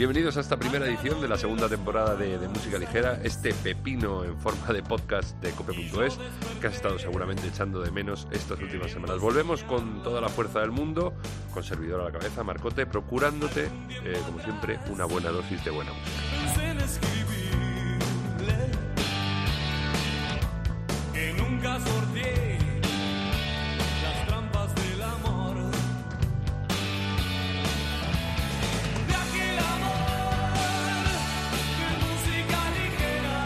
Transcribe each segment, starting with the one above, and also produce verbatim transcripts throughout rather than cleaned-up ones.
Bienvenidos a esta primera edición de la segunda temporada de, de Música Ligera, este pepino en forma de podcast de cope punto es que has estado seguramente echando de menos estas últimas semanas. Volvemos con toda la fuerza del mundo, con servidor a la cabeza, Marcote, procurándote, eh, como siempre, una buena dosis de buena música. Que nunca sorteé las trampas del amor. De aquel amor de música ligera.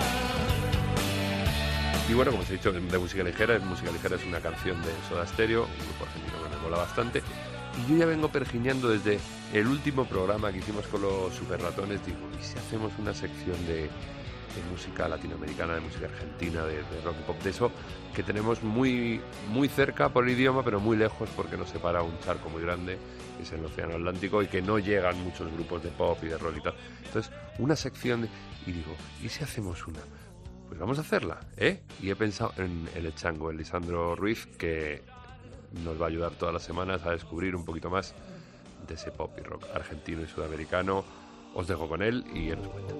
Y bueno, como os he dicho, de música ligera, música ligera es una canción de Soda Stereo, un grupo argentino que me mola bastante. Y yo ya vengo pergiñando desde el último programa que hicimos con los Super Ratones. Digo, ¿y si hacemos una sección de, de música latinoamericana, de música argentina, de, de rock y pop? De eso que tenemos muy, muy cerca por el idioma, pero muy lejos porque nos separa un charco muy grande, que es el Océano Atlántico, y que no llegan muchos grupos de pop y de rock y tal. Entonces, una sección de... Y digo, ¿y si hacemos una? Pues vamos a hacerla, ¿eh? Y he pensado en el chango, el Lisandro Ruiz, que nos va a ayudar todas las semanas a descubrir un poquito más de ese pop y rock argentino y sudamericano. Os dejo con él y él nos cuenta.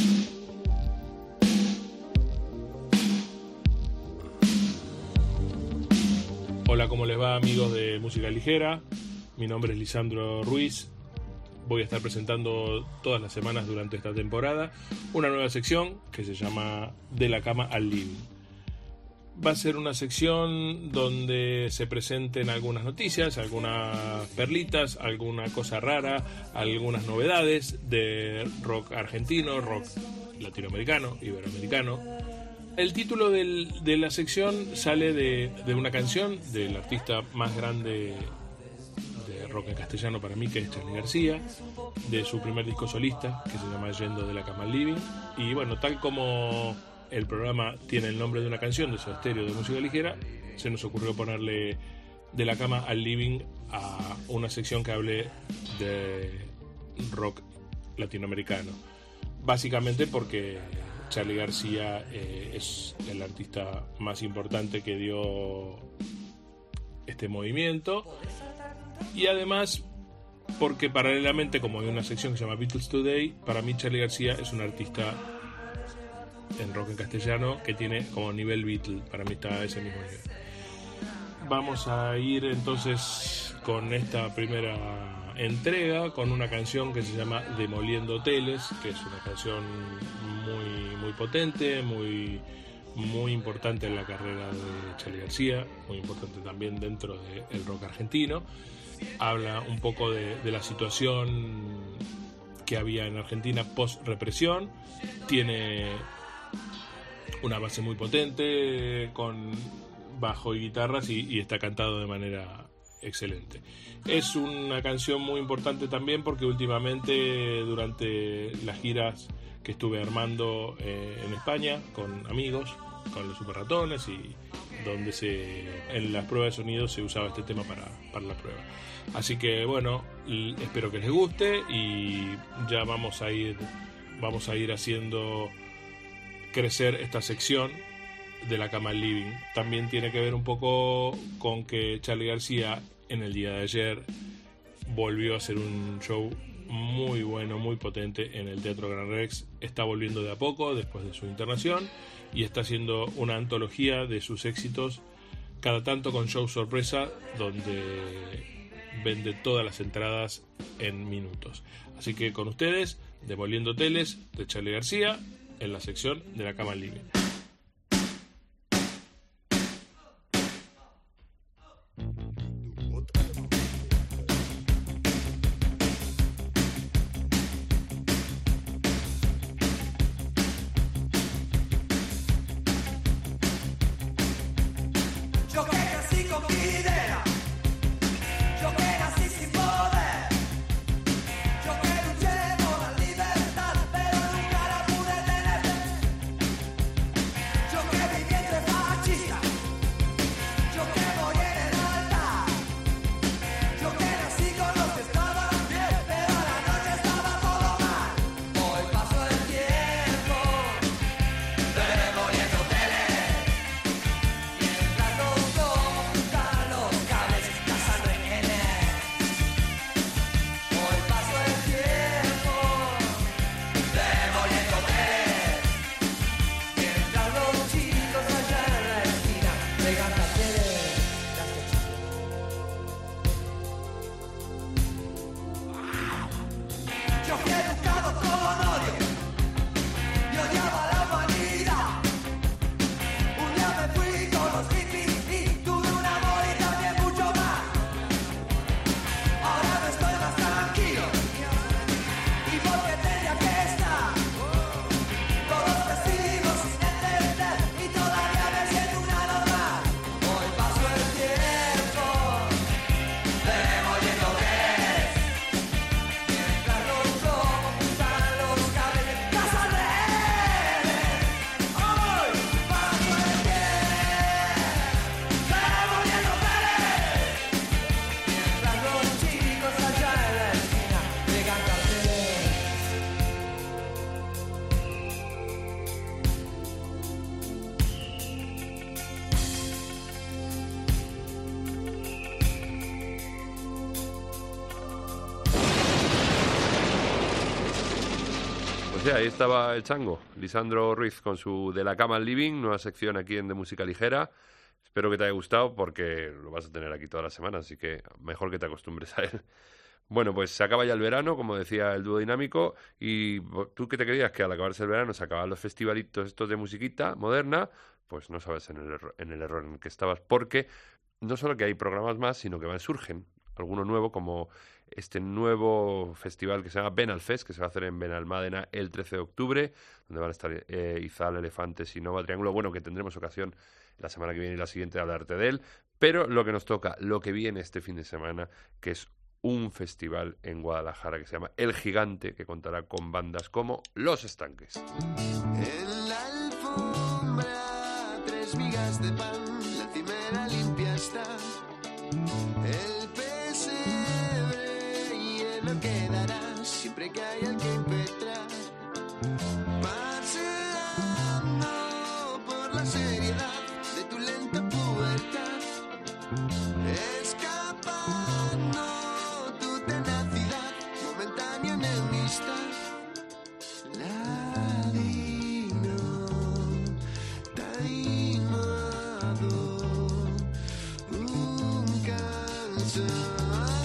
Hola, ¿cómo les va, amigos de Música Ligera? Mi nombre es Lisandro Ruiz. Voy a estar presentando todas las semanas durante esta temporada una nueva sección que se llama De la cama al living. Va a ser una sección donde se presenten algunas noticias, algunas perlitas, alguna cosa rara, algunas novedades de rock argentino, rock latinoamericano, iberoamericano. El título del, de la sección sale de, de una canción del artista más grande de rock en castellano para mí, que es Charly García, de su primer disco solista, que se llama Yendo de la cama al living. Y bueno, tal como el programa tiene el nombre de una canción de Soda Stereo de música ligera, se nos ocurrió ponerle De la cama al living a una sección que hable de rock latinoamericano. Básicamente porque Charly García eh, es el artista más importante que dio este movimiento, y además porque paralelamente, como hay una sección que se llama Beatles Today, para mí Charly García es un artista en rock en castellano que tiene como nivel Beatle. Para mí está a ese mismo nivel. Vamos a ir entonces con esta primera entrega con una canción que se llama Demoliendo Hoteles, que es una canción muy, muy potente, muy, muy importante en la carrera de Charly García, muy importante también dentro del rock argentino. Habla un poco de, de la situación que había en Argentina post represión. Tiene una base muy potente con bajo y guitarras, y, y está cantado de manera excelente. Es una canción muy importante también porque últimamente, durante las giras que estuve armando eh, en España con amigos, con los Super Ratones, y donde se en las pruebas de sonido se usaba este tema para, para la prueba. Así que bueno, espero que les guste, y ya vamos a ir vamos a ir haciendo crecer esta sección de la cama al living. También tiene que ver un poco con que Charly García en el día de ayer volvió a hacer un show muy bueno, muy potente en el Teatro Gran Rex. Está volviendo de a poco después de su internación y está haciendo una antología de sus éxitos, cada tanto con show sorpresa, donde vende todas las entradas en minutos. Así que con ustedes, Demoliendo Hoteles de Charly García, en la sección de la cama al living. Demoliendo hoteles, mientras nos toca los sí, ahí estaba el chango, Lisandro Ruiz, con su De la cama al living, nueva sección aquí en De Música Ligera. Espero que te haya gustado porque lo vas a tener aquí todas las semanas, así que mejor que te acostumbres a él. Bueno, pues se acaba ya el verano, como decía el dúo dinámico, y tú que te creías que al acabarse el verano se acababan los festivalitos estos de musiquita moderna, pues no sabes en el, error, en el error en el que estabas, porque no solo que hay programas más, sino que van surgen alguno nuevo, como este nuevo festival que se llama Benalfest, que se va a hacer en Benalmádena el trece de octubre, donde van a estar eh, Izal, Elefantes y Nova Triángulo. Bueno, que tendremos ocasión la semana que viene y la siguiente de hablarte de él, pero lo que nos toca, lo que viene este fin de semana, que es un festival en Guadalajara que se llama El Gigante, que contará con bandas como Los Estanques. En la alfombra, tres migas de pan, la cimera limpia está. El pesebre lleno quedará siempre que haya el que impetrar. Paseando por la seriedad de tu lenta pubertad, escapando tu tenacidad, momentánea enemistad. Ladino, taimado, un cansado.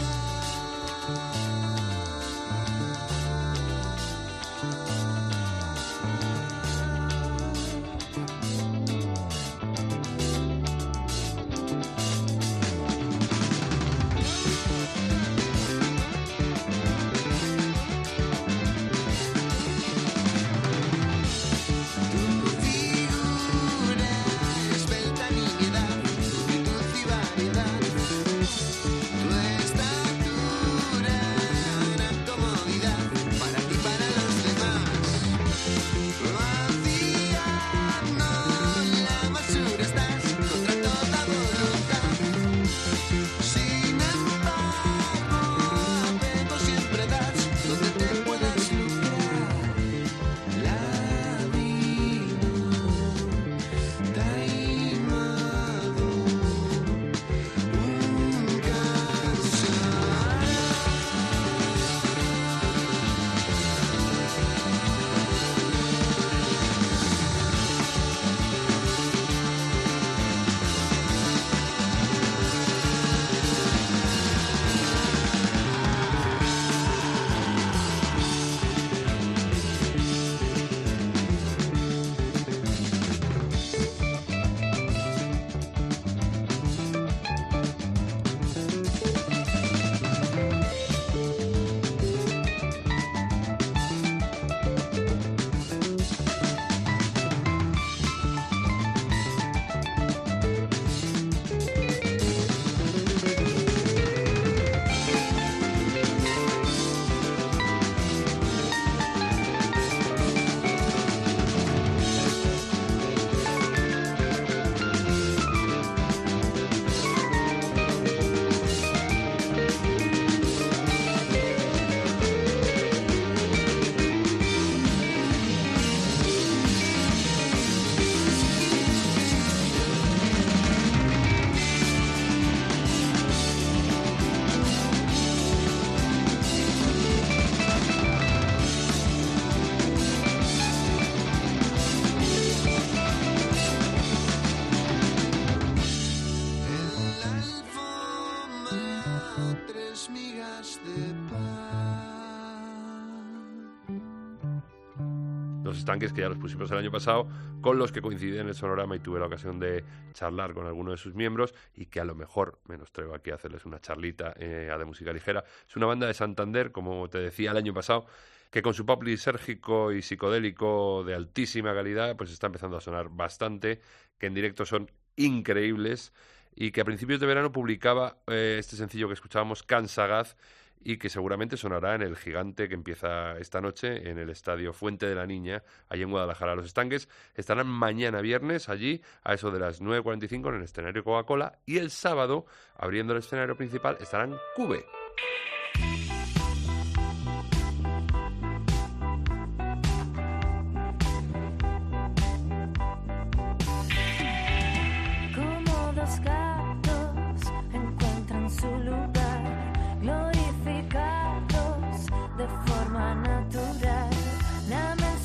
Los Estanques, que ya los pusimos el año pasado, con los que coincidí en el Sonorama y tuve la ocasión de charlar con alguno de sus miembros, y que a lo mejor me los traigo aquí a hacerles una charlita eh, a De Música Ligera. Es una banda de Santander, como te decía el año pasado, que con su pop lisérgico y psicodélico de altísima calidad, pues está empezando a sonar bastante, que en directo son increíbles, y que a principios de verano publicaba eh, este sencillo que escuchábamos, Cansagaz, y que seguramente sonará en El Gigante, que empieza esta noche en el Estadio Fuente de la Niña, allí en Guadalajara. Los Estanques estarán mañana viernes allí a eso de las nueve cuarenta y cinco en el escenario Coca-Cola, y el sábado, abriendo el escenario principal, estarán Cube. Como dos gatos encuentran su lugar, glorificados de forma natural. La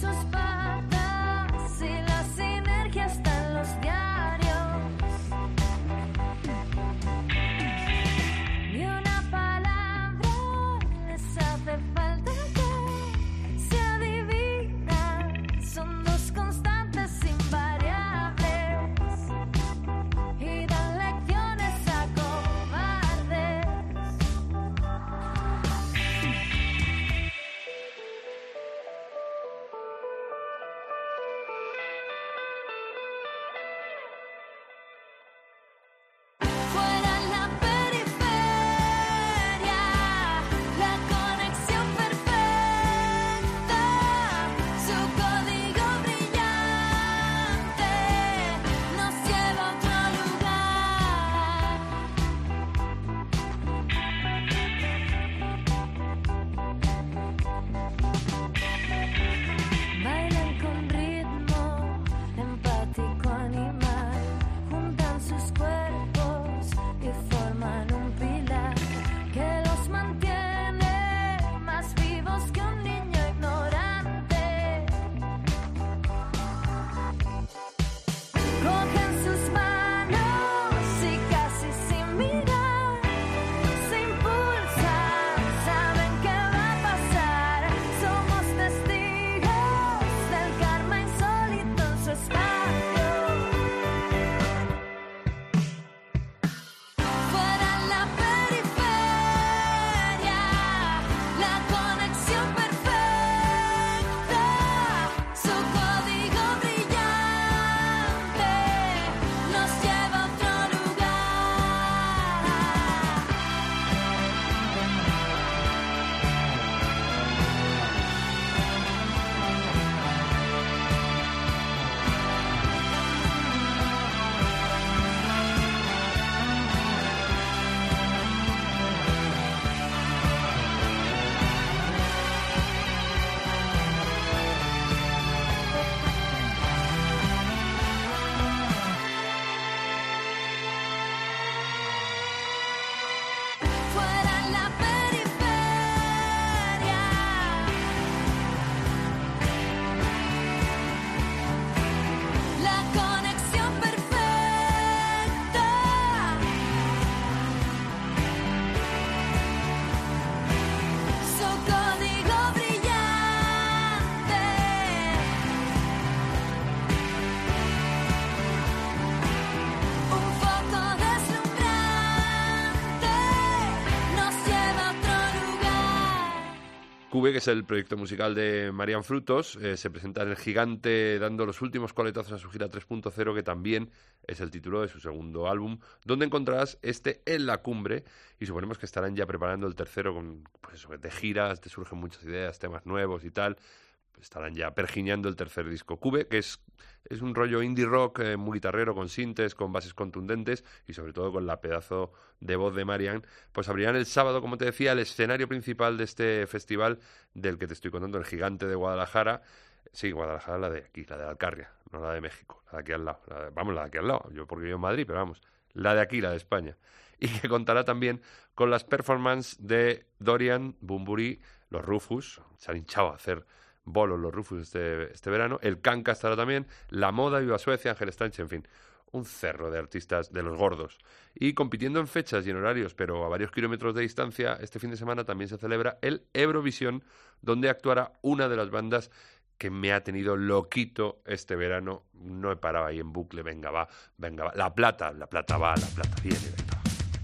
Cube, que es el proyecto musical de Marian Frutos, eh, se presenta en El Gigante dando los últimos coletazos a su gira tres punto cero, que también es el título de su segundo álbum, donde encontrarás este En la Cumbre, y suponemos que estarán ya preparando el tercero con, pues eso, de giras, te surgen muchas ideas, temas nuevos y tal. Estarán ya pergiñando el tercer disco. Cube, que es, es un rollo indie rock eh, muy guitarrero, con sintes, con bases contundentes y sobre todo con la pedazo de voz de Marian, pues abrirán el sábado, como te decía, el escenario principal de este festival del que te estoy contando, El Gigante de Guadalajara. Sí, Guadalajara, la de aquí, la de Alcarria, no la de México, la de aquí al lado. La de, vamos, la de aquí al lado, yo porque vivo en Madrid, pero vamos, la de aquí, la de España. Y que contará también con las performances de Dorian, Bunbury, los Rufus, se han hinchado a hacer bolos los Rufus este, este verano, el Kanka estará también, La Moda, Viva Suecia, Ángel Stanche, en fin, un cerro de artistas de los gordos. Y compitiendo en fechas y en horarios, pero a varios kilómetros de distancia, este fin de semana también se celebra el Eurovisión, donde actuará una de las bandas que me ha tenido loquito este verano. No he parado ahí en bucle, venga va, venga va, La Plata, La Plata va, La Plata viene, venga va.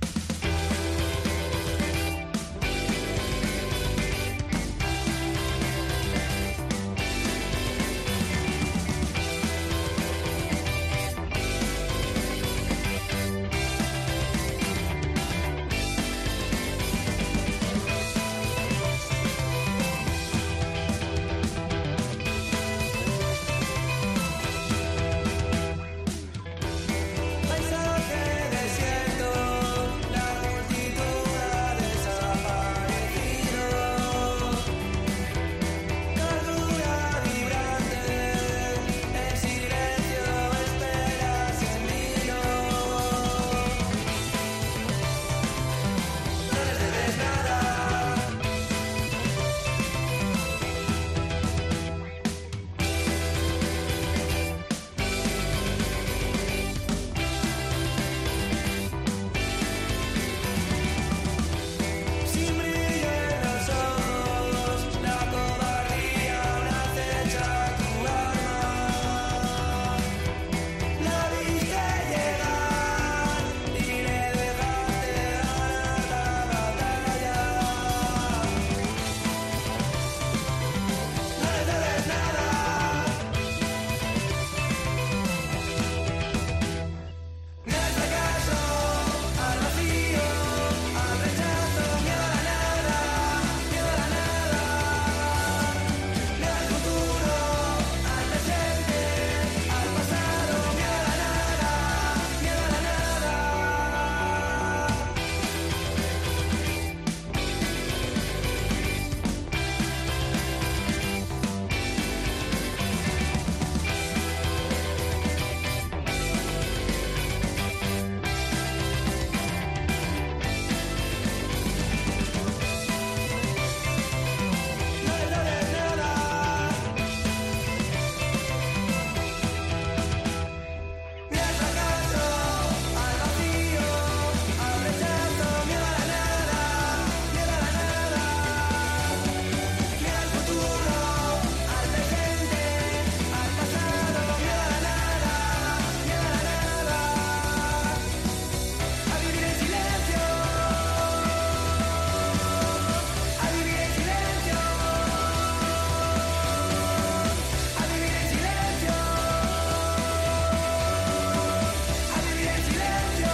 Paisaje desierto, la multitud ha desaparecido. Cordura vibrante, el silencio espera sin vino. No les debes nada. Sin brillo en los ojos, la cobardía una acecha tu alma. La viste llegar y le dejaste ganar la batalla. No le debes nada. Ni al fracaso, al vacío, al rechazo, ni a la nada, ni a la nada. Ni al futuro, al presente, al pasado, ni a la nada, ni a la nada. No le debes nada. Ni al fracaso, al vacío, al rechazo, ni a la nada, ni a la nada. Ni al futuro, al presente, al pasado, ni a la nada, ni a la nada. A vivir en silencio, a vivir en silencio, a vivir en silencio, a vivir en silencio.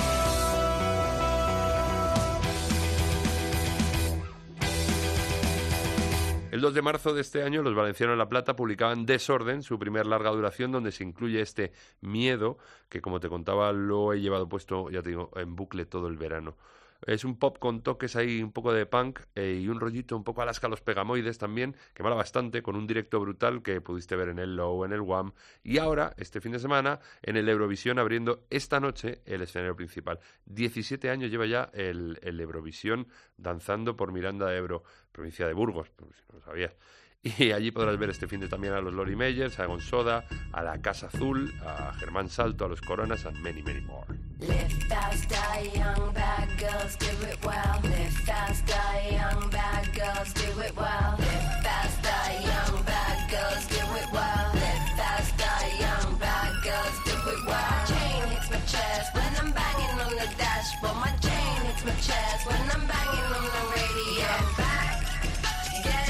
El dos de marzo de este año, los valencianos de La Plata publicaban Desorden, su primer larga duración, donde se incluye este Miedo, que como te contaba lo he llevado puesto, ya te digo, en bucle todo el verano. Es un pop con toques ahí, un poco de punk eh, y un rollito un poco Alaska los Pegamoides también, que mola bastante, con un directo brutal que pudiste ver en el Low, en el Wham. Y ahora, este fin de semana, en el Eurovisión, abriendo esta noche el escenario principal. diecisiete años lleva ya el, el Eurovisión danzando por Miranda de Ebro, provincia de Burgos, por si no lo sabías. Y allí podrás ver este fin de también a los Lori Meyers, a Gonsoda, a la Casa Azul, a Germán Salto, a los Coronas, and many, many more. Live fast, die young, bad girls do it well. Live fast, die young, bad girls do it well. Live fast, die young, bad girls do it well. Live fast, die young, bad girls do it well. Chain hits my chest when I'm banging on the dashboard. My chain hits my chest when I'm banging on the radio. Get back, get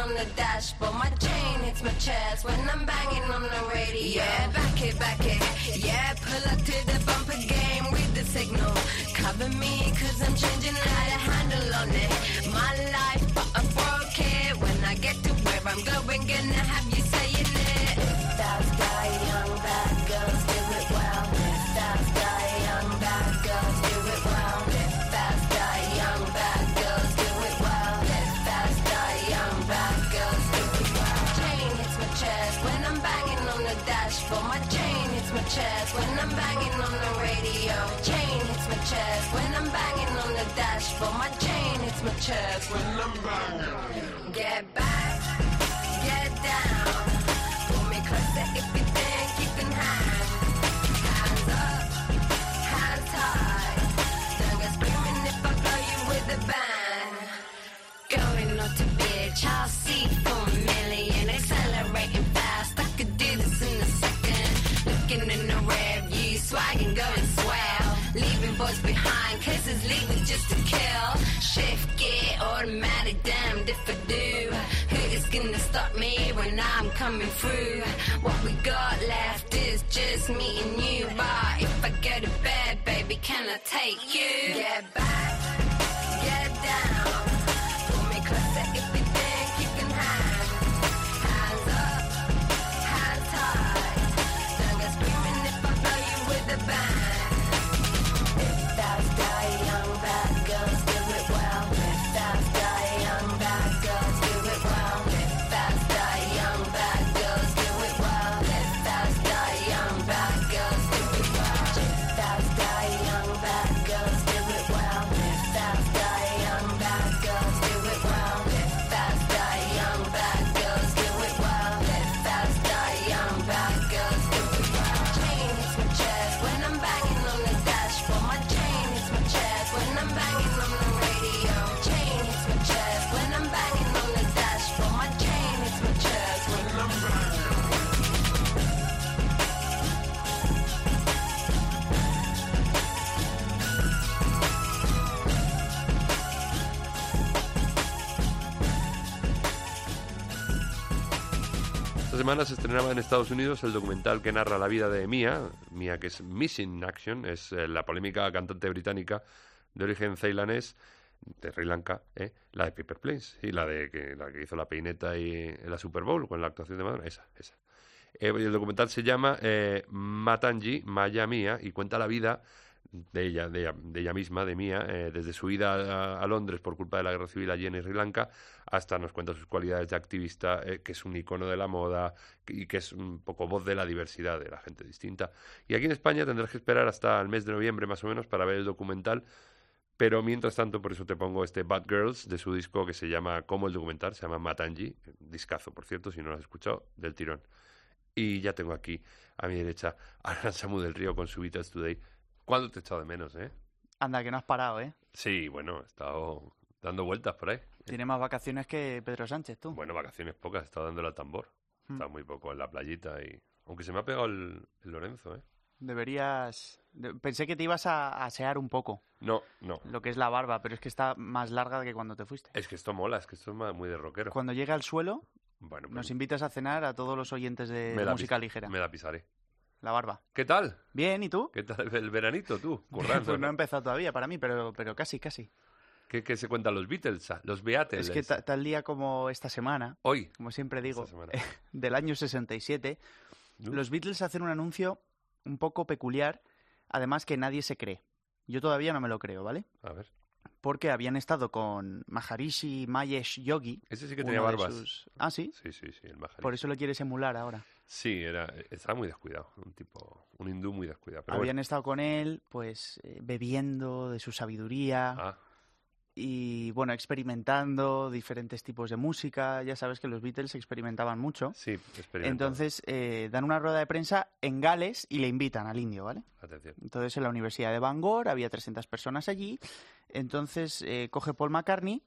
on the dashboard. My chain hits my chest when I'm banging on the radio. Yeah, back it, back it. Yeah, pull up to the bumper game with the signal. Cover me, cause I'm changing how to handle on it. My life, but I broke it. When I get to where I'm going, gonna have you saying it. Fast guy, young bad girls, do it well. Fast guy, young bad girls, do it well. Fast guy, young bad girls, do it well. Fast guy, young bad girls, do it well. Chain hits my chest when I'm banging on the dashboard. My chain hits my chest when I'm banging on the radio. Chain hits my chest when I'm banging on the dashboard. My chain hits my chest when I'm banging. Get back, get down. Pull me closer if you think you can hang. Hands up, hands high. Don't go screaming if I blow you with a bang. Going not to bitch, I'll see for a million. Accelerating fast, I could do this in a second. Looking in the rear view, swagging, going swell. Leaving boys behind, cases leaving just to kill. Shift gear, automatic, damned if I do. Who is gonna stop me when I'm coming through? What we got left is just me and you. But if I go to bed, baby, can I take you? Get back, get down. Pull me closer if you think you can hang. Hands up, hands high. Don't go screaming if I blow you with a bang. Fast guy, young bad girls, do it well. Fast guy, young bad girls, do it well. Fast guy, young bad girls, do it well. Fast guy, young bad girls, do it well. Fast guy, young bad girls, do it well. Fast guy, young bad girls, do it well. Fast guy, young bad girls, do it well. Fast guy, young bad girls, do it well. Chain hits my chest when I'm banging on the dashboard. My chain hits my chest when I'm banging on the radio. Chain hits my chest when I'm banging on the dashboard. My chain hits my chest when I'm banging. Esta semana se estrenaba en Estados Unidos el documental que narra la vida de Mia, Mia que es Missing in Action, es eh, la polémica cantante británica de origen ceilanés, de Sri Lanka, ¿eh? La de Paper Planes, y la de que, la que hizo la peineta y en la Super Bowl con la actuación de Madonna, esa, esa. Eh, el documental se llama eh, Matangi, Maya Mia, y cuenta la vida de ella, de ella, de ella misma, de Mia, eh, desde su ida a, a Londres por culpa de la guerra civil allí en Sri Lanka, hasta nos cuenta sus cualidades de activista, eh, que es un icono de la moda y que es un poco voz de la diversidad, de la gente distinta. Y aquí en España tendrás que esperar hasta el mes de noviembre más o menos para ver el documental, pero mientras tanto por eso te pongo este Bad Girls de su disco que se llama como el documental, se llama Matangi, discazo por cierto, si no lo has escuchado, del tirón. Y ya tengo aquí a mi derecha a Aranchamu del Río con su Beatles Today. ¿Cuándo te he echado de menos, eh? Anda, que no has parado, ¿eh? Sí, bueno, he estado dando vueltas por ahí. Tienes más vacaciones que Pedro Sánchez, tú. Bueno, vacaciones pocas, he estado dándole al tambor. He Hmm. estado muy poco en la playita y... Aunque se me ha pegado el, el Lorenzo, ¿eh? Deberías... de- Pensé que te ibas a a asear un poco No, no. lo que es la barba, pero es que está más larga que cuando te fuiste. Es que esto mola, es que esto es ma- muy de rockero. Cuando llegue al suelo, Bueno, pues nos invitas a cenar a todos los oyentes de me la música pis- ligera. Me la pisaré. La barba. ¿Qué tal? Bien, ¿y tú? ¿Qué tal el veranito, tú? Currando, Pues no ¿no? ha empezado todavía para mí, pero, pero casi, casi. ¿Qué, qué se cuentan los Beatles? ah? Los Beatles. Es que ta- tal día como esta semana, Hoy. como siempre digo, Esta semana. del año sesenta y siete, ¿No? los Beatles hacen un anuncio un poco peculiar, además que nadie se cree. Yo todavía no me lo creo, ¿vale? A ver. Porque habían estado con Maharishi Mahesh Yogi. Ese sí que uno tenía de barbas. sus- Ah, ¿sí? Sí, sí, sí, el Maharishi. Por eso lo quieres emular ahora. Sí, era, estaba muy descuidado. Un tipo, un hindú muy descuidado. Pero Habían bueno. estado con él, pues, eh, bebiendo de su sabiduría Ah, y, bueno, experimentando diferentes tipos de música. Ya sabes que los Beatles experimentaban mucho. sí, experimentado. Entonces, eh, dan una rueda de prensa en Gales y le invitan al indio, ¿vale? Atención. Entonces, en la Universidad de Bangor había trescientas personas allí. Entonces, eh, coge Paul McCartney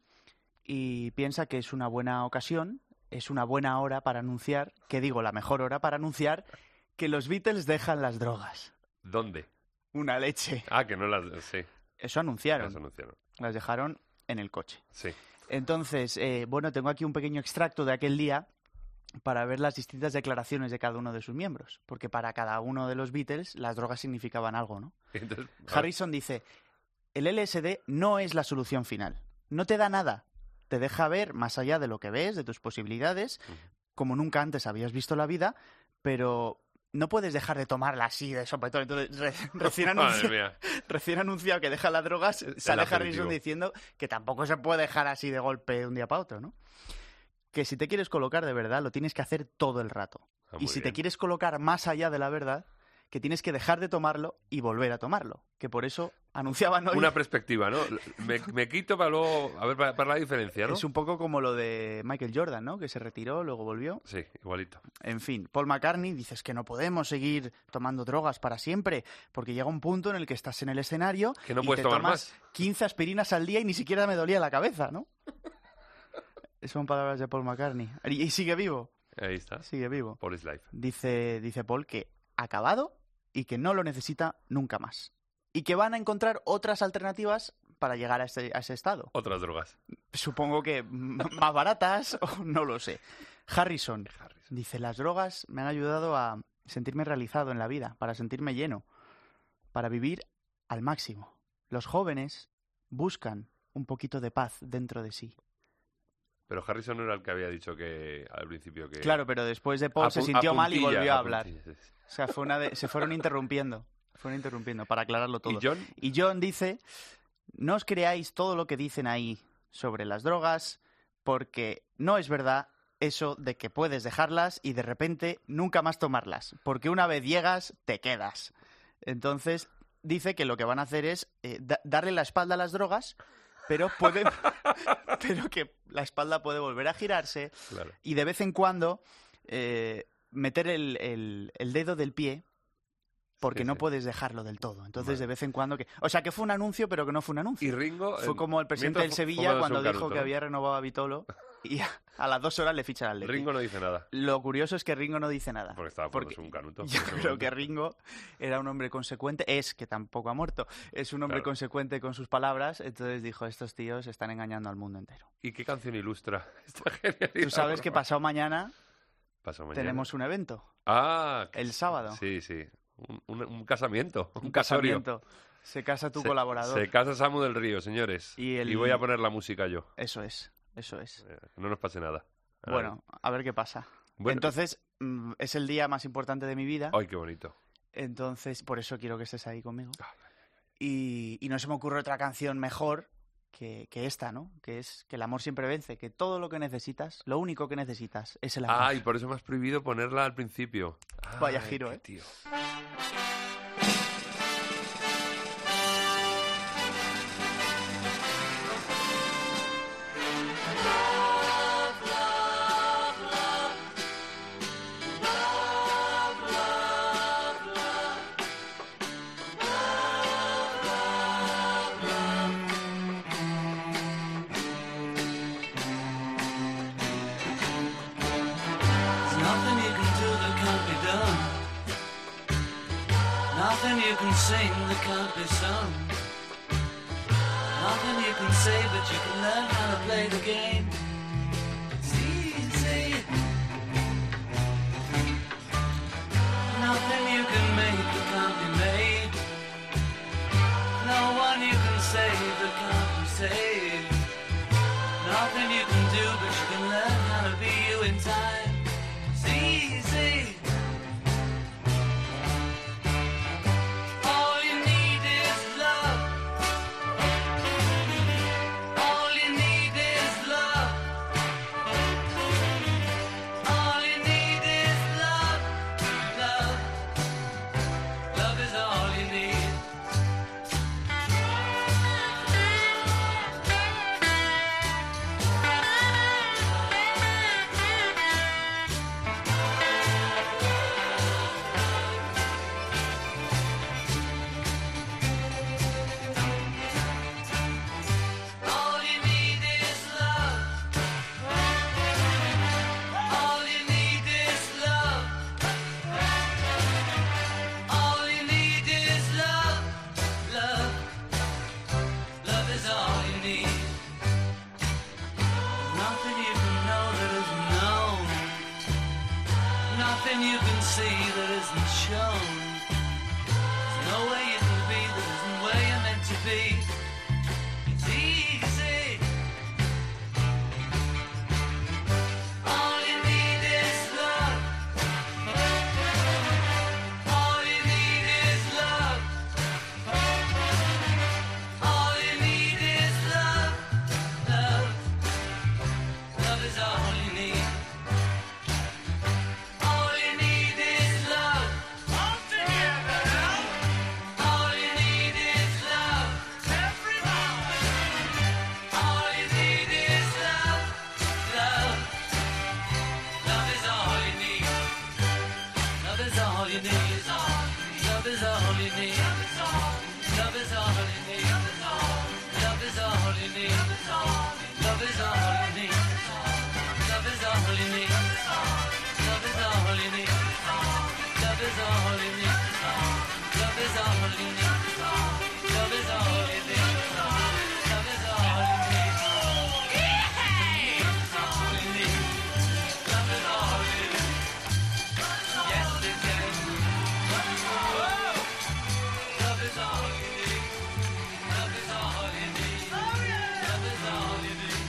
y piensa que es una buena ocasión, es una buena hora para anunciar, que digo, la mejor hora para anunciar que los Beatles dejan las drogas. ¿Dónde? Una leche. Ah, que no las... Sí, Eso anunciaron. las anunciaron. Las dejaron en el coche. Sí. Entonces, eh, bueno, tengo aquí un pequeño extracto de aquel día para ver las distintas declaraciones de cada uno de sus miembros, porque para cada uno de los Beatles las drogas significaban algo, ¿no? Entonces, Harrison dice, el L S D no es la solución final, no te da nada, te deja ver más allá de lo que ves, de tus posibilidades, Ujú. como nunca antes habías visto la vida, pero no puedes dejar de tomarla así de sopetón. Entonces, re- recién, madre anunci- mía. recién anunciado que deja las drogas, sale aperitivo. Harrison diciendo que tampoco se puede dejar así de golpe de un día para otro, ¿no? Que si te quieres colocar de verdad, lo tienes que hacer todo el rato. Ah, y muy si te bien. quieres colocar más allá de la verdad, que tienes que dejar de tomarlo y volver a tomarlo. Que por eso anunciaban hoy... Una perspectiva, ¿no? Me, me quito para luego... A ver, para, para la diferencia, ¿no? Es un poco como lo de Michael Jordan, ¿no? Que se retiró, luego volvió. Sí, igualito. En fin, Paul McCartney dice "Es que no podemos seguir tomando drogas para siempre, porque llega un punto en el que estás en el escenario Que no y puedes te tomar tomas quince aspirinas al día y ni siquiera me dolía la cabeza, ¿no? Son palabras de Paul McCartney. Y, y sigue vivo, Ahí está. sigue vivo. Paul is life. Dice, dice Paul que ha acabado y que no lo necesita nunca más. Y que van a encontrar otras alternativas para llegar a ese, a ese estado. Otras drogas. Supongo que m- más baratas o no lo sé. Harrison Harrison. dice, las drogas me han ayudado a sentirme realizado en la vida, para sentirme lleno, para vivir al máximo. Los jóvenes buscan un poquito de paz dentro de sí. Pero Harrison no era el que había dicho que al principio que... Claro, pero después de Paul A se pu- sintió mal y puntillas, volvió a hablar. puntillas, sí. O sea, fue una de- se fueron interrumpiendo. Fueron interrumpiendo para aclararlo todo. ¿Y John? Y John dice, no os creáis todo lo que dicen ahí sobre las drogas, porque no es verdad eso de que puedes dejarlas y de repente nunca más tomarlas, porque una vez llegas, te quedas. Entonces, dice que lo que van a hacer es eh, da- darle la espalda a las drogas, pero puede, pero que la espalda puede volver a girarse Claro. y de vez en cuando eh, meter el, el- el dedo del pie porque Sí, no sí. puedes dejarlo del todo. Entonces, Vale. de vez en cuando... que O sea, que fue un anuncio, pero que no fue un anuncio. Y Ringo... Fue eh, como el presidente mientras del fu- Sevilla fumándose cuando un dijo canuto, que ¿no? había renovado a Vitolo y a, a las dos horas le fichan al Atleti. Ringo no dice nada. Lo curioso es que Ringo no dice nada. Porque estaba Porque fumándose un canuto. yo en ese creo momento. que Ringo era un hombre consecuente, es que tampoco ha muerto, es un hombre Claro. consecuente con sus palabras, entonces dijo, estos tíos están engañando al mundo entero. ¿Y qué canción ilustra esta genialidad? Tú sabes por que favor? pasado mañana Pasado mañana. tenemos un evento, Ah, que el sí, sábado. Sí, sí. Un, un- un casamiento. Un, un casorio. casamiento. Se casa tu Se- colaborador. Se casa Samu del Río, señores. Y el- voy a poner la música yo. Eso es, eso es. Eh, que no nos pase nada. A Bueno, a ver qué pasa. Bueno. Entonces, mm, es el día más importante de mi vida. Ay, qué bonito. Entonces, por eso quiero que estés ahí conmigo. Ay, Y, y no se me ocurre otra canción mejor que, que esta, ¿no? Que es que el amor siempre vence, que todo lo que necesitas, lo único que necesitas es el amor. Ah, y por eso me has prohibido ponerla al principio. Vaya Ay, giro, qué ¿eh? tío. There's nothing you can do that can't be done. Nothing you can sing that can't be sung. Nothing you can say, but you can learn how to play the game. It's easy. Nothing you can make that can't be made. No one you can save that can't be saved. Nothing you can do, but you can learn how to be you in time. It's easy. All you need is love. All you need is love. All you need is love. Love. Love is all you need. All you need is love. All you need is love. All you need is love. Love. Love is all you need. nothing you can see that isn't shown. There's no way you can be that isn't where you're meant to be. It's easy. All you need is love. All you need is love. All you need is love. Love. Love is all you need. All you need is love. All together now. All you need is love. Everybody. All you need is love. Love. Love is all you need. Love is all you need. Love is all you need. Love is all you need. Love is all you need. Love is all you need. Love is all you need. Love is all you need. Love is all you need. Love is all you need. Love is all you need. Love is all you need. Hey! Love is all you need. Love is all you need. Yes, it can. Whoa! Love is all you need. Love is all you need. Love is all you need.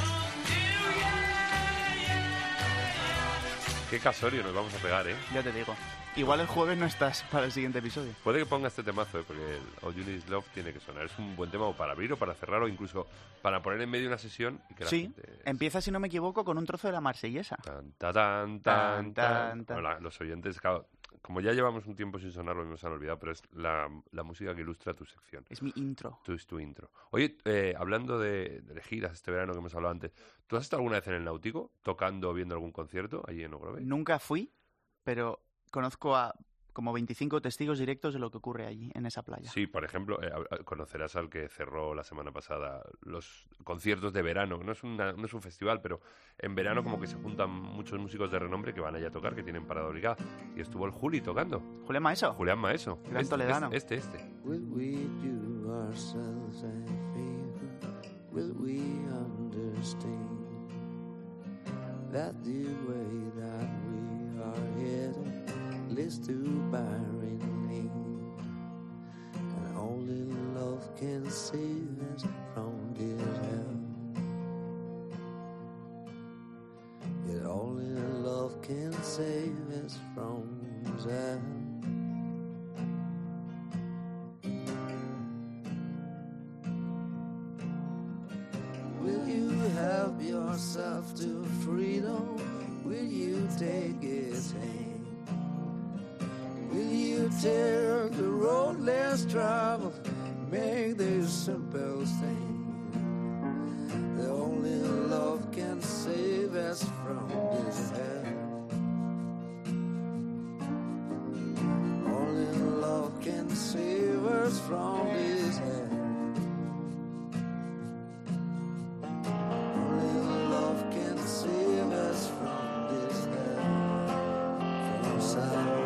Qué casorio nos vamos a pegar, ¿eh? Ya te digo. Igual el jueves no estás para el siguiente episodio. Puede que ponga este temazo, ¿eh? Porque el All You Need Is Love tiene que sonar. Es un buen tema o para abrir o para cerrar o incluso para poner en medio de una sesión y que la Sí, gente... empieza, si no me equivoco, con un trozo de la marsellesa. Tan, ta, tan, tan, Tan, tan. tan, tan. Bueno, la- los oyentes, claro, como ya llevamos un tiempo sin sonar, lo mismo se han olvidado, pero es la, la música que ilustra tu sección. Es mi intro. Tu, es tu intro. Oye, eh, hablando de, de giras este verano que hemos hablado antes, ¿tú has estado alguna vez en el Náutico tocando o viendo algún concierto allí en Ogrove? Nunca fui, pero conozco a como veinticinco testigos directos de lo que ocurre allí, en esa playa. Sí, por ejemplo, eh, a- a- conocerás al que cerró la semana pasada los conciertos de verano. No es, una- no es un festival, pero en verano como que se juntan muchos músicos de renombre que van allá a tocar, que tienen parada obligada. Y estuvo el Juli tocando, Julián Maeso. Julián Maeso. Gran Este, toledano. este, este, este. Will we do ourselves a favor? Will we understand that the way that we are headed leads to barren land, and only love can save us from this hell. Yet only love can save us from this hell. Will you help yourself to freedom? Will you take its hand? Will you tear the road less traveled? Make this simple stand. The only love can save us from this hell. Only love can save us from this hell. Only love can save us from this hell. From ourselves.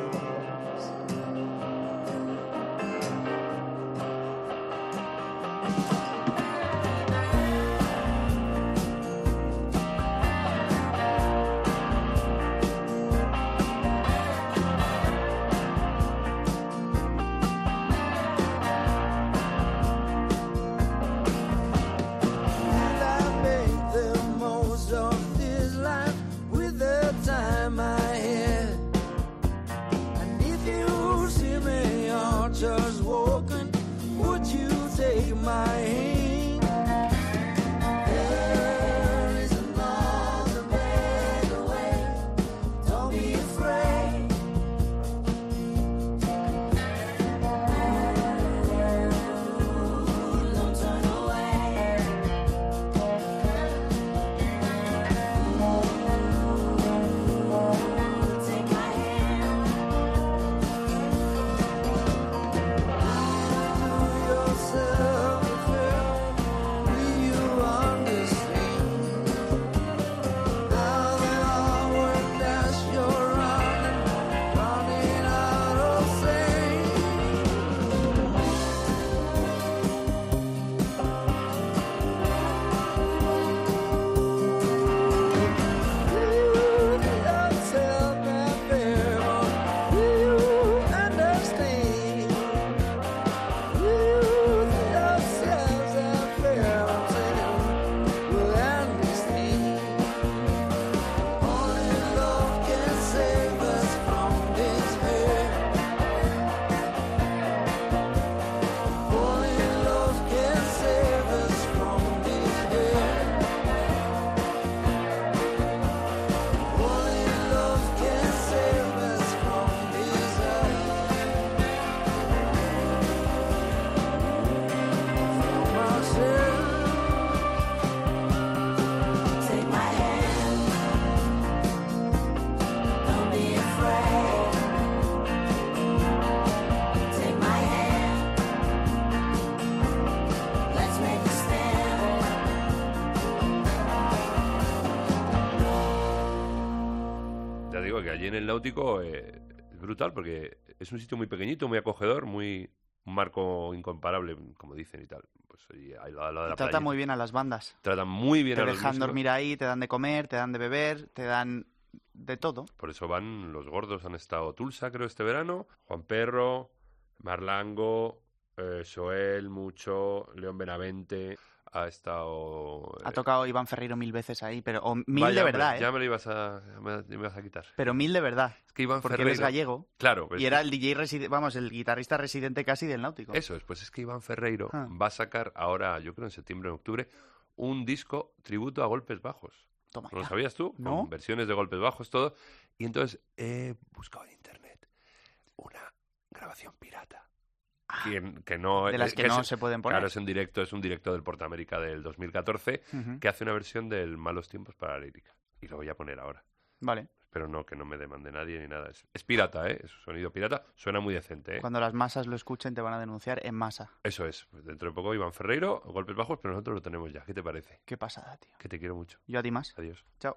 allí en el Náutico eh, es brutal porque es un sitio muy pequeñito, muy acogedor, muy un marco incomparable, como dicen y tal. Pues ahí al lado de la Trata playa. muy bien a las bandas. Tratan muy bien Te a los dejan músicos. dormir ahí, te dan de comer, te dan de beber, te dan de todo. Por eso van los gordos. Han estado Tulsa, creo, este verano. Juan Perro, Marlango, eh, Soel, Mucho, León Benavente. Ha estado... Ha eh, tocado Iván Ferreiro mil veces ahí, pero o mil vaya, de hombre, verdad, ¿eh? Ya me lo ibas a, me, me ibas a quitar. Pero mil de verdad. Es que Iván Porque Ferreiro... eres gallego Claro. pues y era el D J residente, vamos, el guitarrista residente casi del Náutico. Eso es, pues es que Iván Ferreiro Ah. va a sacar ahora, yo creo en septiembre o en octubre, un disco tributo a Golpes Bajos. Toma ¿No lo ya. sabías tú? No. Con versiones de Golpes Bajos, todo. Y entonces he buscado en internet una grabación pirata. Que, que no, Ah. De las que es- no se pueden poner. Claro, es en directo, es un directo del Portamérica del dos mil catorce Ujú. que hace una versión del Malos Tiempos para la lírica. Y lo voy a poner ahora. Vale. Pero no, que no me demande nadie ni nada. Es, es pirata, ¿eh? Es un sonido pirata. Suena muy decente, ¿eh? Cuando las masas lo escuchen te van a denunciar en masa. Eso es. Pues dentro de poco Iván Ferreiro, Golpes Bajos, pero nosotros lo tenemos ya. ¿Qué te parece? Qué pasada, tío. Que te quiero mucho. Yo a ti más. Adiós. Chao.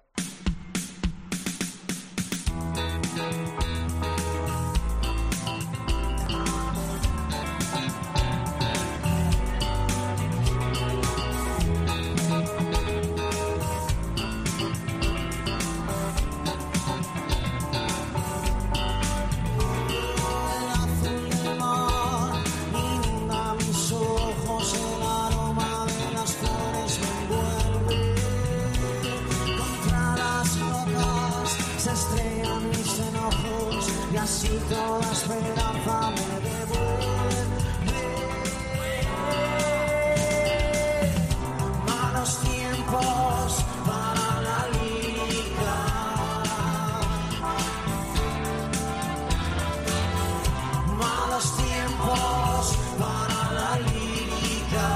El azul del mar inunda mis ojos, el aroma de las flores me envuelve. Contra las rocas se estrellan mis enojos y así toda esperanza me devuelve. Malos tiempos para la lírica. Malos tiempos para la lírica.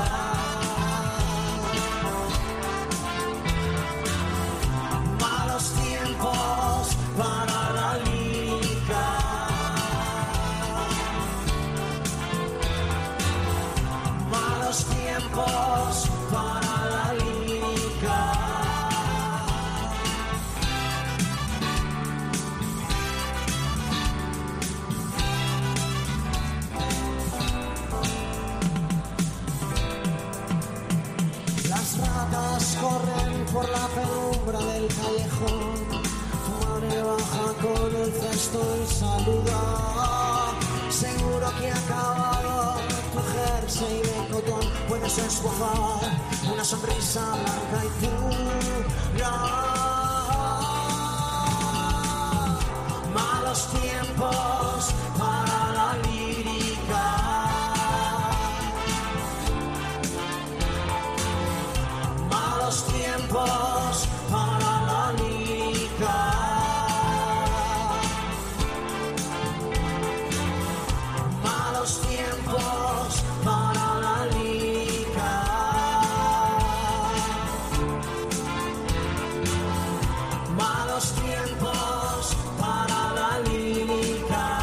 Malos tiempos para la lírica. Malos tiempos para la lírica. Las ratas corren por la penumbra del callejón. Tu madre baja con el cesto y saluda. Seguro que ha acabado tu jersey de cotón. Puedes esbozar una sonrisa blanca y pura. Malos tiempos para la lírica. Malos tiempos para la lírica. Malos tiempos para la lírica. Malos tiempos para la lírica.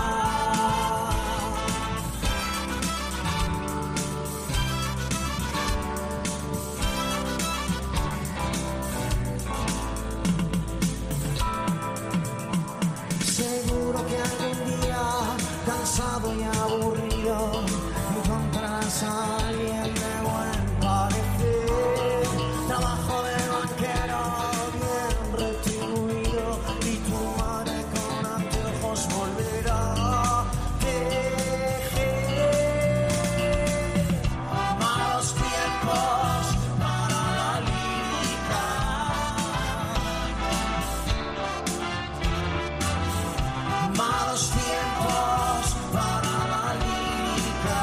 Seguro que algún día, cansado y aburrido, encontrarás a alguien de buen parecer. Trabajo de banquero bien retribuido y tu madre con anteojos volverá a tejer. Malos tiempos para la lírica. Malos tiempos para la lírica.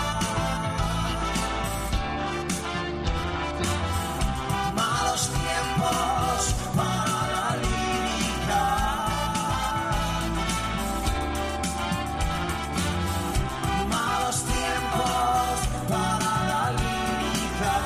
Malos tiempos para la lírica. Malos tiempos para la lírica.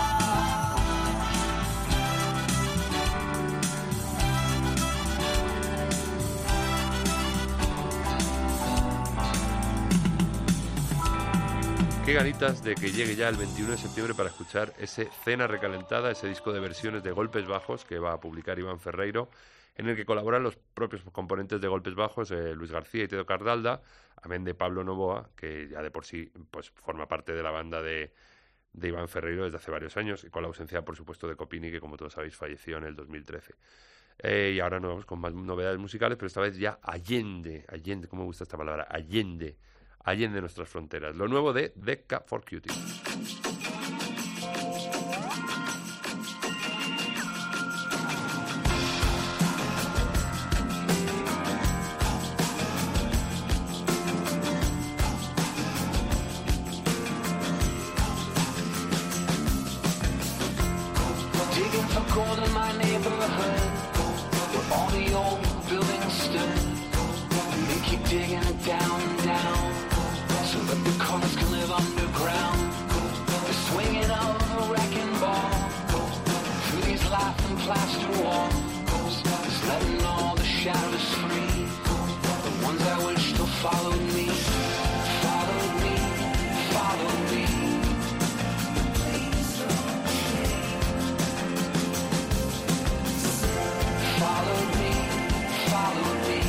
Qué ganitas de que llegue ya el veintiuno de septiembre para escuchar ese Cena Recalentada, ese disco de versiones de Golpes Bajos que va a publicar Iván Ferreiro en el que colaboran los propios componentes de Golpes Bajos, eh, Luis García y Tedo Cardalda, amén de Pablo Novoa, que ya de por sí pues forma parte de la banda de, de Iván Ferreiro desde hace varios años, y con la ausencia, por supuesto, de Copini, que como todos sabéis falleció en el dos mil trece. Eh, y ahora nos vamos con más novedades musicales, pero esta vez ya allende, allende, ¿cómo me gusta esta palabra? Allende, allende nuestras fronteras. Lo nuevo de Decca for Cutie. Digging for gold in my neighborhood, where all the old buildings stood. They keep digging it down and down, so that the cars can live underground. The swinging of a wrecking ball through these laughing plaster walls is letting all the shadows free. The ones I wish still followed me, followed me, followed me. Followed me, followed me.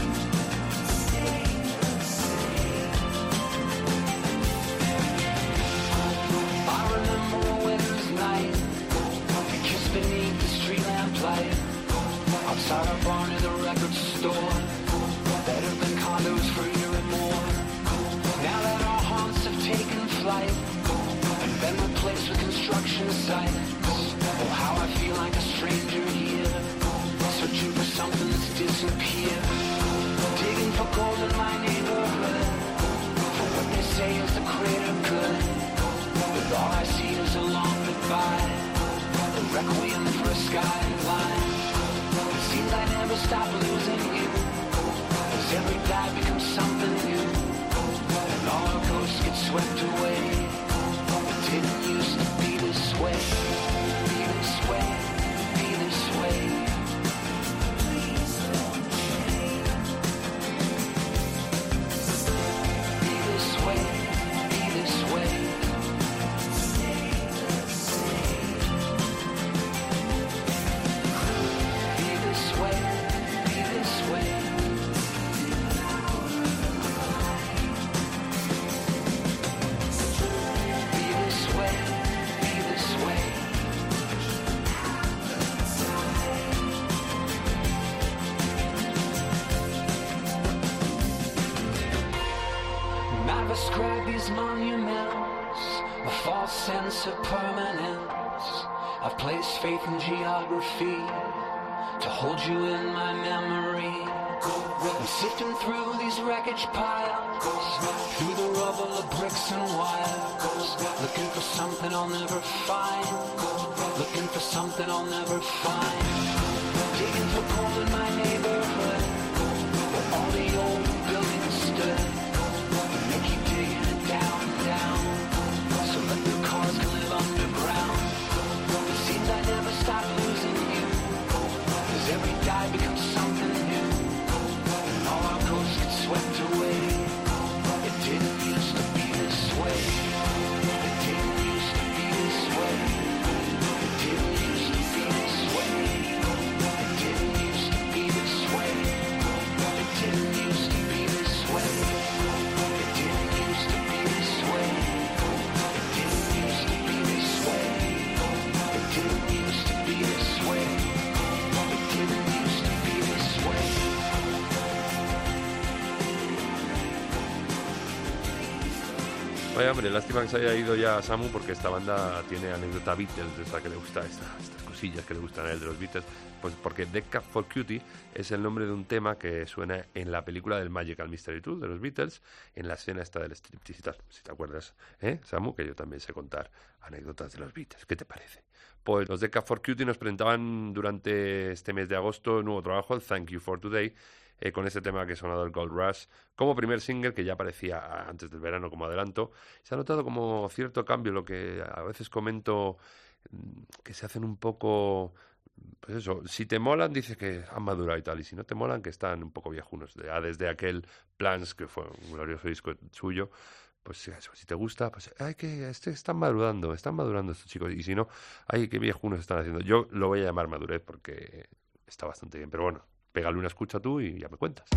I remember a winter's night, we kissed beneath the street lamp light, outside our barn near the record store. Better than condos for a year and more. Now that our haunts have taken flight and been replaced with construction sites, oh how I feel like a stranger here, searching for something that's disappeared. Digging for gold in my neighborhood, for what they say is the greater good. But all I see is a long goodbye, a requiem for a sky line. It seems I never stop losing you, as every die becomes something new, and all our ghosts get swept away. It didn't used to be this way, be this way, be this way. Be this way, be this way. Be this way, be this way. Be this way, be this way. I've ascribed these monuments a false sense of permanence. I've placed faith in geography to hold you in my memory. I'm sifting through these wreckage piles, through the rubble of bricks and wires, looking for something I'll never find, looking for something I'll never find. Digging for gold in my neighborhood, where all the old buildings stood. They keep digging it down, down, so that the cars can live underground. It seems I never stop losing you, as every die becomes something new, and all our ghosts get swept away. It didn't used to be this way. It didn't used to be this way. It didn't used to be this way. It didn't used to be this way. It didn't used to be this way. It didn't used to be this way. It didn't used to be this way. It didn't used to be this way. It didn't used to be this way. Vaya hombre, lástima que se haya ido ya Samu, porque esta banda tiene anécdota Beatles, de esta que le gusta, esta, estas cosillas que le gustan a él de los Beatles, pues porque Decca for Cutie es el nombre de un tema que suena en la película del Magical Mystery Tour de los Beatles, en la escena esta del striptease y tal, si te acuerdas, ¿eh, Samu? Que yo también sé contar anécdotas de los Beatles, ¿qué te parece? Pues los Decca for Cutie nos presentaban durante este mes de agosto un nuevo trabajo, el Thank You for Today, Eh, con este tema que ha sonado, el Gold Rush, como primer single, que ya aparecía antes del verano como adelanto. Se ha notado como cierto cambio, lo que a veces comento, que se hacen un poco, pues eso, si te molan dices que han madurado y tal, y si no te molan que están un poco viejunos, ya desde aquel Plans, que fue un glorioso disco suyo. Pues eso, si te gusta, pues ay, que este, están madurando, están madurando estos chicos, y si no, ay, qué viejunos están haciendo. Yo lo voy a llamar madurez, porque está bastante bien. Pero bueno, pégale una escucha tú y ya me cuentas.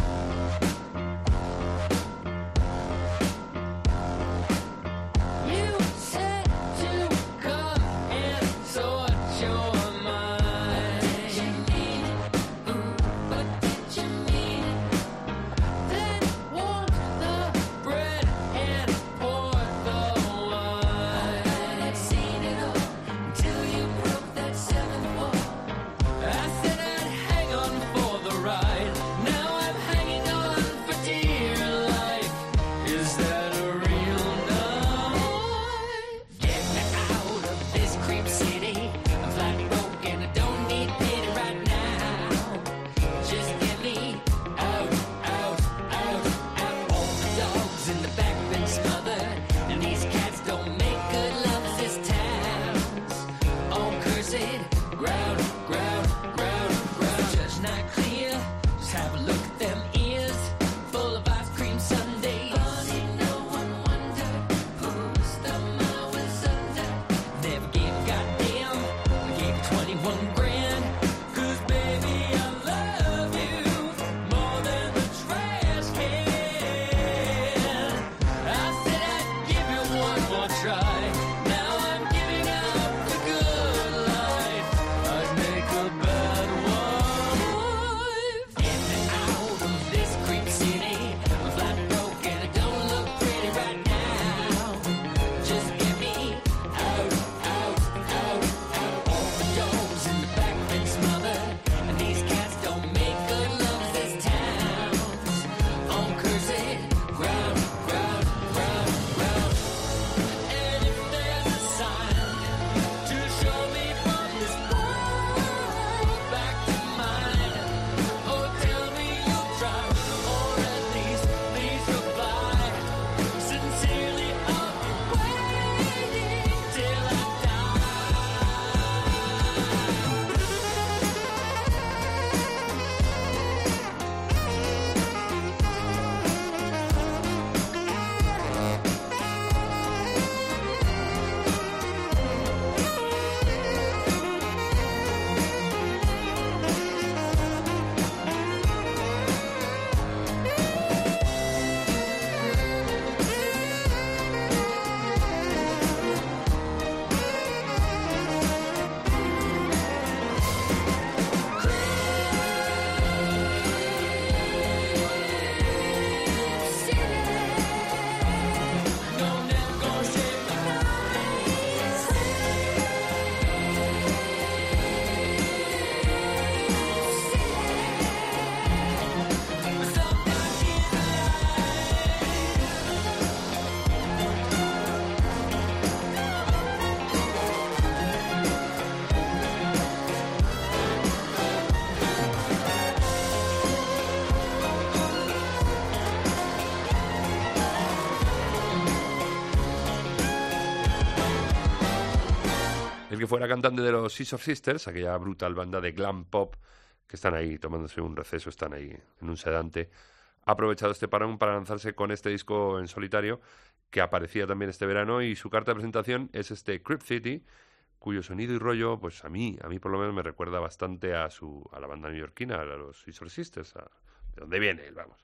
Que fuera cantante de los Scissor Sisters, aquella brutal banda de glam pop que están ahí tomándose un receso, están ahí en un sedante, ha aprovechado este parón para lanzarse con este disco en solitario que aparecía también este verano, y su carta de presentación es este Crypt City, cuyo sonido y rollo, pues a mí, a mí por lo menos me recuerda bastante a su a la banda neoyorquina, a los Scissor Sisters, a, de dónde viene él, vamos.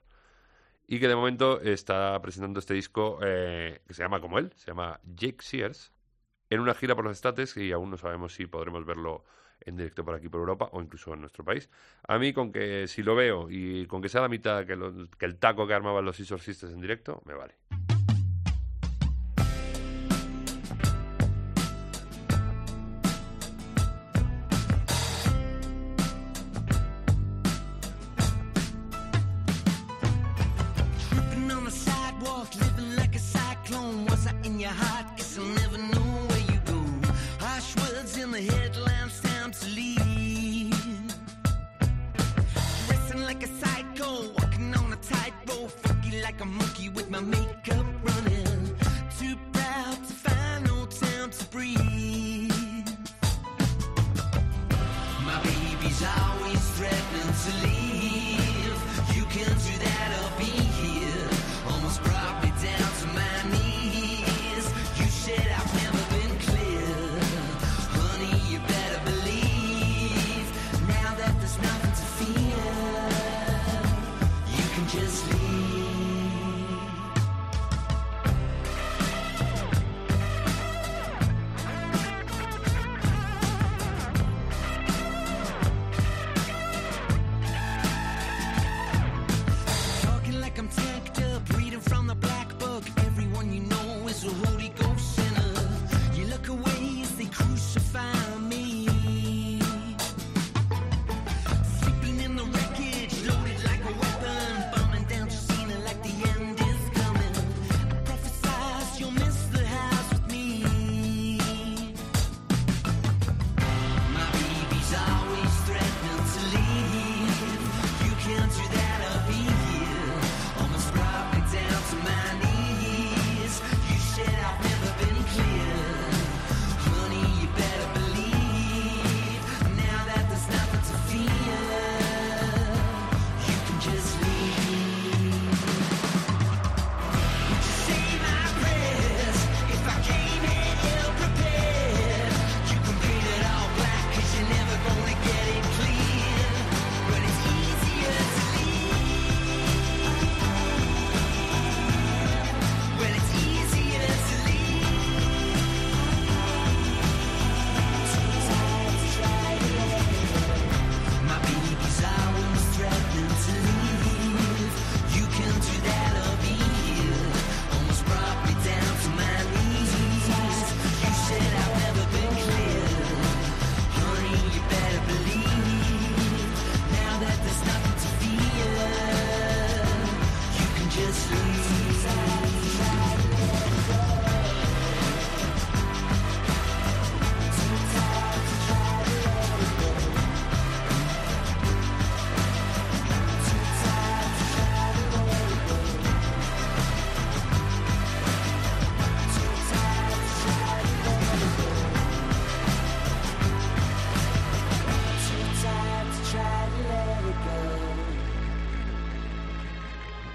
Y que de momento está presentando este disco eh, que se llama como él, se llama Jake Sears, en una gira por los estates, y aún no sabemos si podremos verlo en directo por aquí por Europa o incluso en nuestro país. A mí, con que si lo veo y con que sea la mitad que, lo, que el taco que armaban los Scissor Sisters en directo, me vale. There's nothing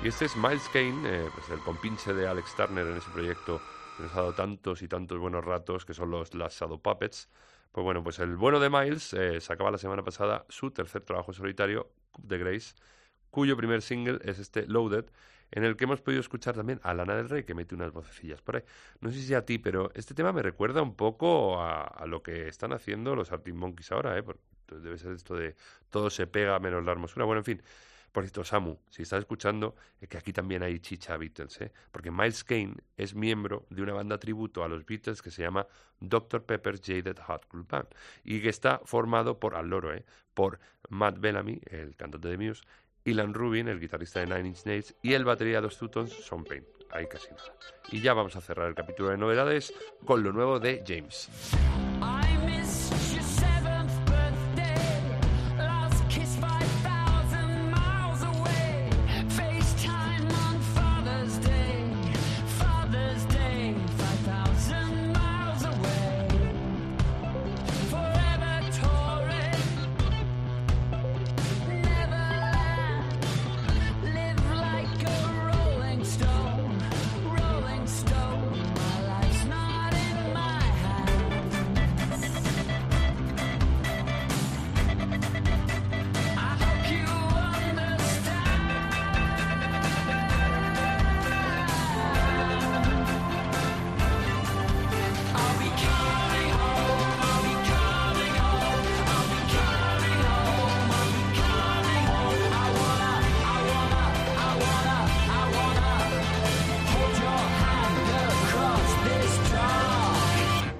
Y este es Miles Kane, eh, pues el compinche de Alex Turner en ese proyecto que nos ha dado tantos y tantos buenos ratos, que son los Last Shadow Puppets. Pues bueno, pues el bueno de Miles eh, sacaba la semana pasada su tercer trabajo solitario, Coup de Grace, cuyo primer single es este Loaded, en el que hemos podido escuchar también a Lana del Rey, que mete unas vocecillas por ahí. No sé si a ti, pero este tema me recuerda un poco a, a lo que están haciendo los Arctic Monkeys ahora, ¿eh? Porque debe ser esto de todo se pega menos la hermosura. Bueno, en fin. Por cierto, Samu, si estás escuchando, es que aquí también hay chicha Beatles, ¿eh? Porque Miles Kane es miembro de una banda tributo a los Beatles que se llama doctor Pepper's Jaded Hot Club Band y que está formado por, al loro, ¿eh? Por Matt Bellamy, el cantante de Muse, Ilan Rubin, el guitarrista de Nine Inch Nails, y el batería de los Tutons, Sean Payne. Ahí casi nada. Y ya vamos a cerrar el capítulo de novedades con lo nuevo de James. I missed your seventh birthday. Last kiss five thousand miles away. FaceTime on Father's Day. Father's Day, five thousand miles away. Forever touring. Neverland. Live like a rolling stone. Rolling stone. My life's not in my hands. I hope you understand. I'll be coming home. I'll be coming home. I'll be coming home. I'll be coming home. I wanna, I wanna, I wanna, I wanna hold your hand across this dark.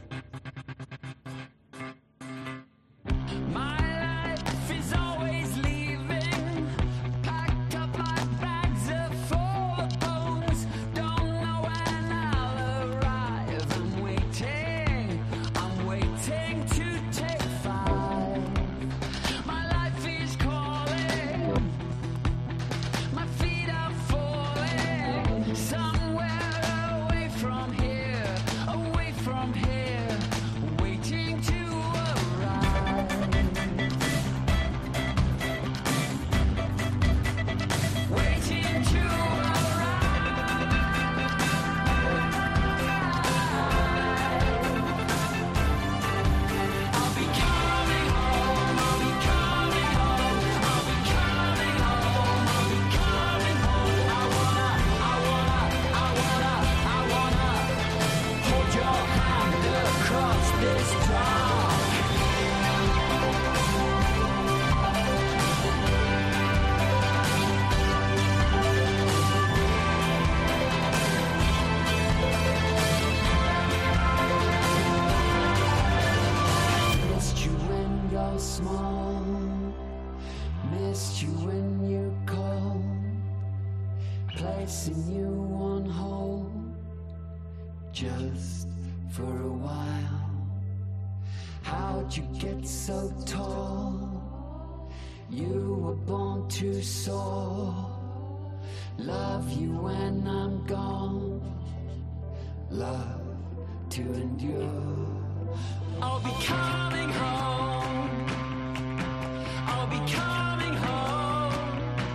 My life is always leaving. Packed up my bags of four bones. Don't know when I'll arrive. I'm waiting. I'm waiting to take five. My life is calling. My feet are falling. Somewhere away from here. Away from here. Waiting to arrive. Waiting to arrive. I'll be coming home. I'll be coming home. I'll be coming home. I'll be coming home. I wanna, I wanna, I wanna, I wanna hold your hand across this dark. Missed you when you're small. Missed you when you're cold. Placing you on hold just for a while. How'd you get so tall? You were born to soar. Love you when I'm gone. Love to endure. I'll be coming home. I'll be coming home.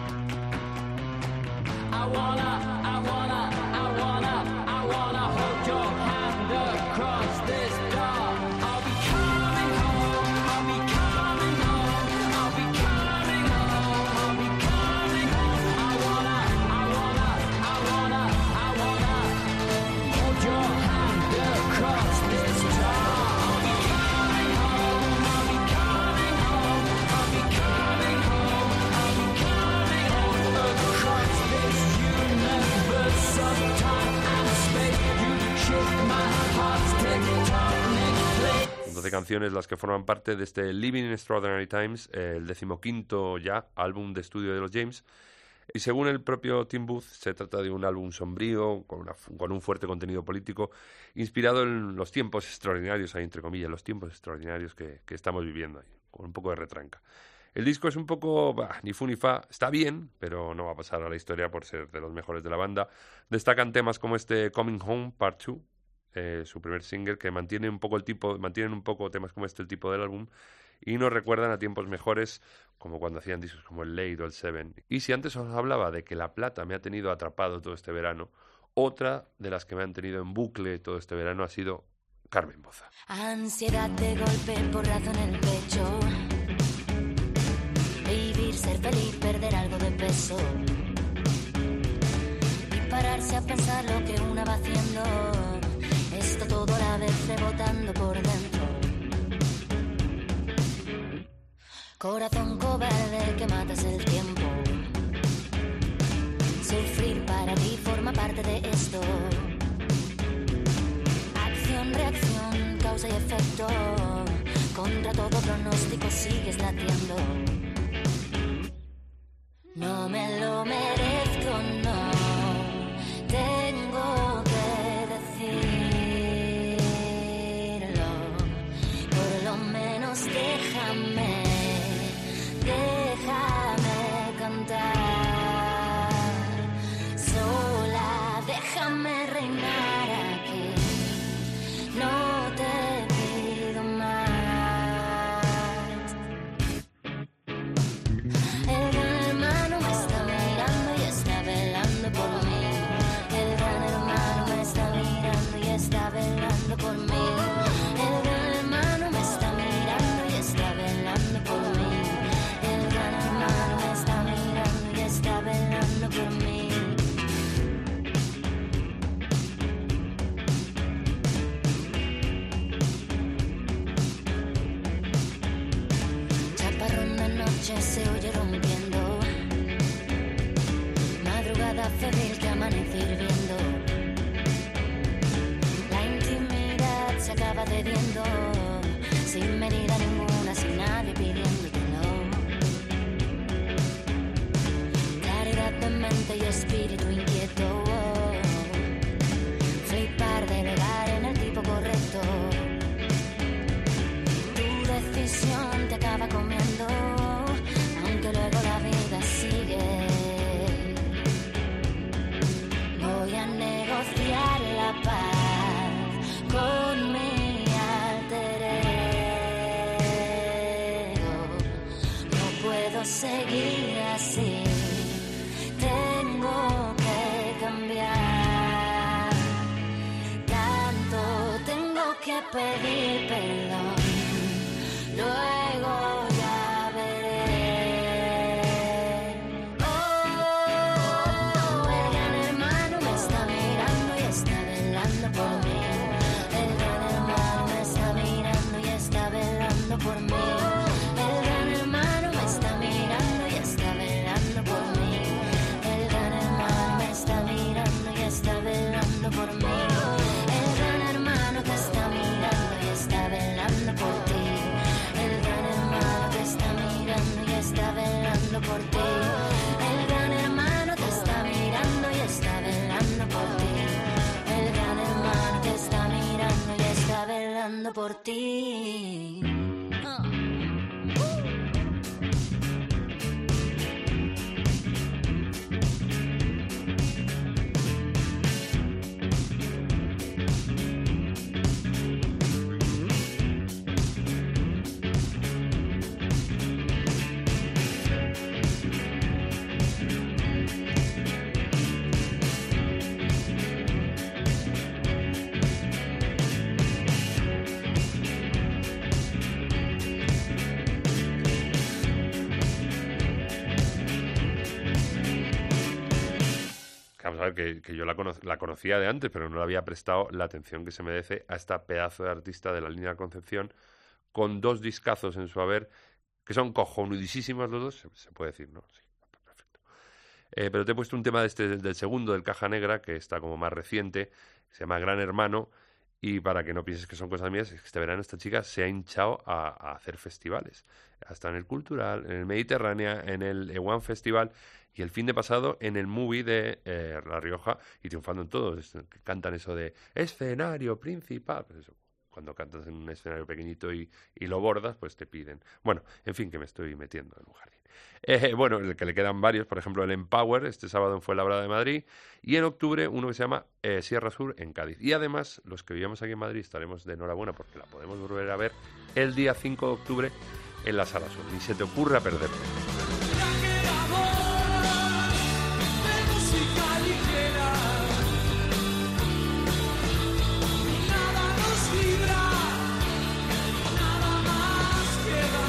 I wanna, I wanna, I wanna, I wanna hold your hand across this dark. I'll be coming home. I'll be coming home. I'll be coming home. I'll be coming home. I wanna, I wanna, I wanna, I wanna hold your hand across this dark. I'll be coming home. I'll be coming home. I'll be coming home. I'll be coming home across this universe of time and space. You shake my heart's tectonic plate. doce canciones las que forman parte de este Living in Extraordinary Times, eh, el decimoquinto ya álbum de estudio de los James. Y según el propio Tim Booth, se trata de un álbum sombrío, con, una, con un fuerte contenido político, inspirado en los tiempos extraordinarios, ahí entre comillas, los tiempos extraordinarios que, que estamos viviendo ahí, con un poco de retranca. El disco es un poco, bah, ni fu ni fa, está bien, pero no va a pasar a la historia por ser de los mejores de la banda. Destacan temas como este Coming Home Part dos, eh, su primer single, que mantiene un poco el tipo, mantienen un poco temas como este el tipo del álbum, y nos recuerdan a tiempos mejores, como cuando hacían discos como el Late o el Seven. Y si antes os hablaba de que La Plata me ha tenido atrapado todo este verano, otra de las que me han tenido en bucle todo este verano ha sido Carmen Boza. Ansiedad de golpe, porrazo en el pecho. Vivir, ser feliz, perder algo de peso. Y pararse a pensar lo que una va haciendo. Esto todo a la vez rebotando por dentro. Corazón cobarde que matas el tiempo. Sufrir para ti forma parte de esto. Acción, reacción, causa y efecto. Contra todo pronóstico sigues latiendo. No me lo merezco, no. Tengo que decirlo. Por lo menos déjame, déjame cantar. Sola, déjame reinar aquí. No te pido más. El gran hermano me está mirando y está velando por mí. El gran hermano me está mirando y está velando por mí. El gran hermano me está mirando y está velando por mí. El gran hermano me está mirando y está velando por mí. Chaparrón de noche se oye rompiendo. Madrugada febril que amanece hirviendo. La intimidad se acaba cediendo. Sin medida ninguna, sin nadie pidiéndotelo. Claridad de mente y espíritu inquieto. Flipar, delegar en el tipo correcto. Tu decisión te acaba comiendo, aunque luego la vida sigue. Voy a negociar la paz con mi alter ego. No puedo seguir así. Tengo que cambiar. Tanto tengo que pedir perdón. Luego ya veré. Oh, el gran hermano me está mirando y está velando por mí. El gran hermano me está mirando y está velando por mí. El gran hermano me está mirando y está velando por mí. El gran hermano me está mirando y está velando por mí. El gran hermano te está mirando y está velando por ti. El gran hermano te está mirando y está velando por ti. El gran hermano te está mirando y está velando por ti. El gran hermano te está mirando y está velando por ti. Ah. Vamos a ver, que, que yo la, cono la conocía de antes, pero no le había prestado la atención que se merece a esta pedazo de artista de la línea Concepción, con dos discazos en su haber, que son cojonudísimos los dos, se, se puede decir, ¿no? Sí, perfecto. Eh, pero te he puesto un tema de este, del segundo, del Caja Negra, que está como más reciente, se llama Gran Hermano, y para que no pienses que son cosas mías, es que este verano esta chica se ha hinchado a, a hacer festivales. Hasta en el Cultural, en el Mediterránea, en el Ewan Festival, y el fin de pasado en el Movie de eh, La Rioja, y triunfando en todos. Que cantan eso de escenario principal. Pues eso, cuando cantas en un escenario pequeñito y, y lo bordas, pues te piden. Bueno, en fin, que me estoy metiendo en un jardín. Eh, bueno, el que le quedan varios, por ejemplo, el Empower, este sábado en Fuenlabrada de Madrid, y en octubre uno que se llama eh, Sierra Sur en Cádiz. Y además, los que vivimos aquí en Madrid estaremos de enhorabuena porque la podemos volver a ver el día cinco de octubre en la Sala Sur. Ni se te ocurra perderte. De música ligera, nada nos libra, nada más queda.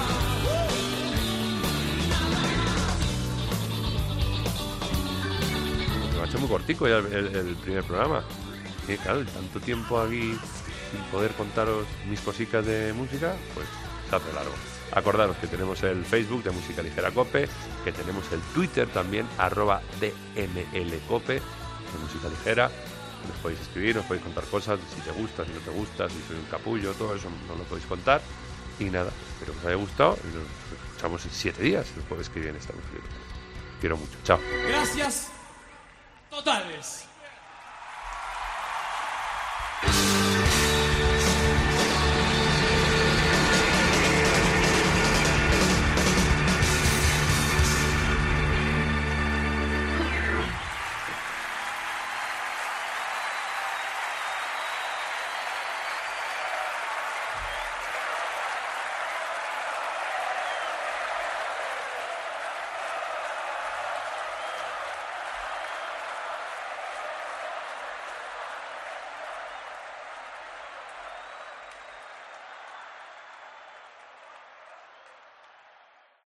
Me ha hecho muy cortico ya el, el- el primer programa. Y claro, tanto tiempo aquí sin poder contaros mis cositas de música, pues se hace largo. Acordaros que tenemos el Facebook de Música Ligera Cope, que tenemos el Twitter también, arroba dmlcope, de Música Ligera. Nos podéis escribir, nos podéis contar cosas, si te gusta, si no te gusta, si soy un capullo, todo eso nos lo podéis contar. Y nada, espero que os haya gustado y nos escuchamos en siete días, el jueves que viene estamos libres. Quiero mucho, chao. Gracias totales.